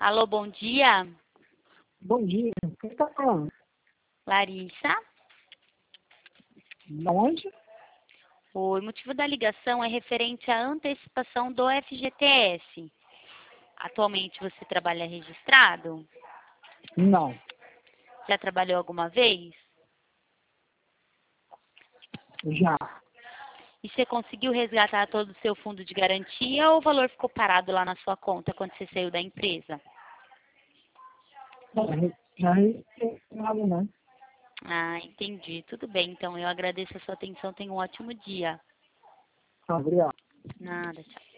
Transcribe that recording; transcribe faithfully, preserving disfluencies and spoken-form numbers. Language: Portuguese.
Alô, bom dia. Bom dia. Quem está falando? Larissa. De onde? O motivo da ligação é referente à antecipação do F G T S. Atualmente você trabalha registrado? Não. Já trabalhou alguma vez? Já. E você conseguiu resgatar todo o seu fundo de garantia ou o valor ficou parado lá na sua conta quando você saiu da empresa? Já recebi nada, né? Ah, entendi. Tudo bem, então eu agradeço a sua atenção. Tenha um ótimo dia. Obrigado. Nada, tchau.